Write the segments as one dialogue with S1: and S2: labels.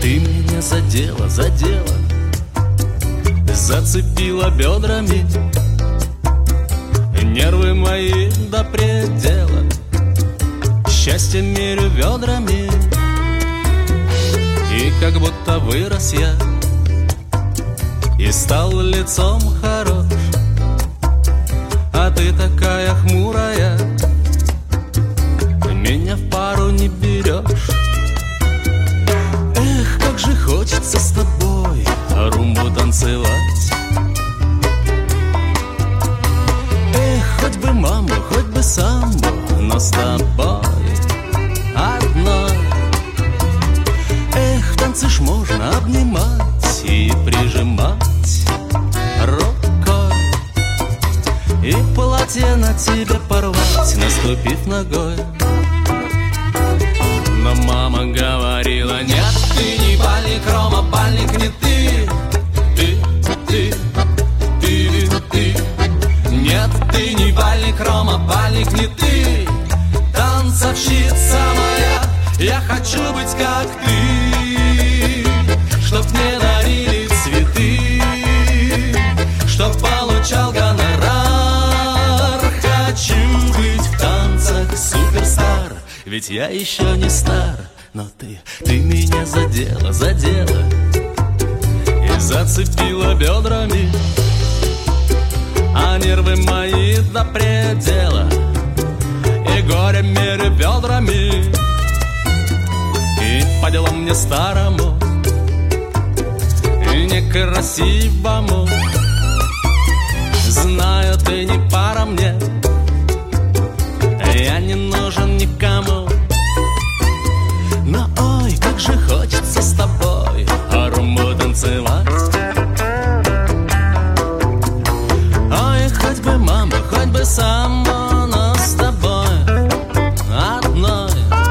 S1: Ты меня задела, зацепила бедрами, нервы мои до предела, счастье мерю ведрами. И как будто вырос я и стал лицом хорош, а ты такая хмурая, меня в пару не берешь. Эх, как же хочется с тобой румбу танцевать. Эх, хоть бы мамбо, хоть бы самбо, но с тобой одной. Эх, танцы ж можно обнимать и прижимать рукой, и платье на тебе порвать, наступив ногой. Но мама говорила: нет, ты не бальник, Рома, бальник не ты. Ты. Нет, ты не бальник, Рома, бальник не ты. Танцовщица моя, я хочу быть как ты, чтоб мне дарили цветы, чтоб получал гонорар. Хочу быть в танцах суперстар, ведь я еще не стар. Но ты меня задела и зацепила бедрами, а нервы мои до предела, и горе мерю бедрами. И по делам мне старому и некрасивому, знаю, ты не пара мне, я не нужен никому. Но ой, как же хочется с тобой румбу танцевать. Ой, хоть бы мамбо, хоть бы самбо, но с тобой одной.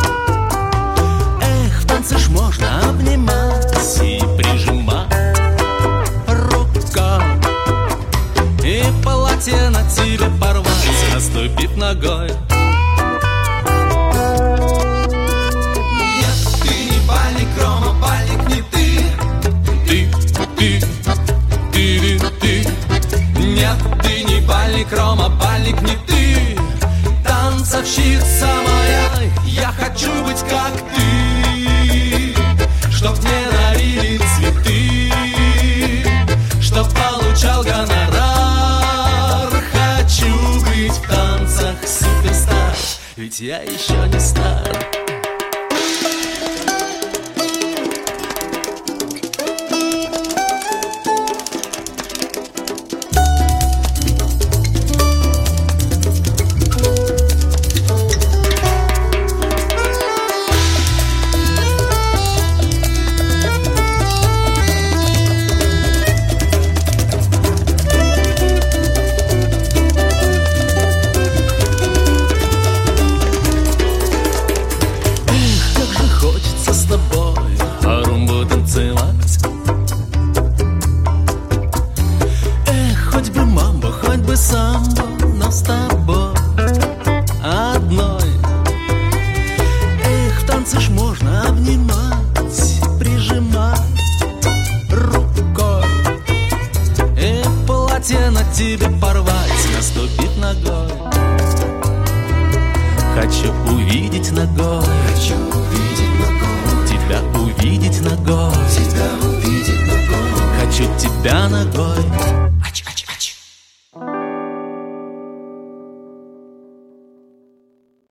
S1: Эх, в танце ж можно обнимать и прижимать рукой, и платье на тебе порвать, наступив ногой. Рома, бальник не ты. Ты. Нет, ты не бальник, Рома, бальник не ты. Танцовщица моя, я хочу быть как ты, чтоб мне дарили цветы, чтоб получал гонорар. Хочу быть в танцах суперстар, ведь я еще не стар. Самбо, но с тобой одной. Эх, в танце ж можно обнимать, прижимать рукой, и платье на тебе порвать, наступив ногой. Хочу увидеть ногой, тебя увидеть ногой, хочу тебя ногой.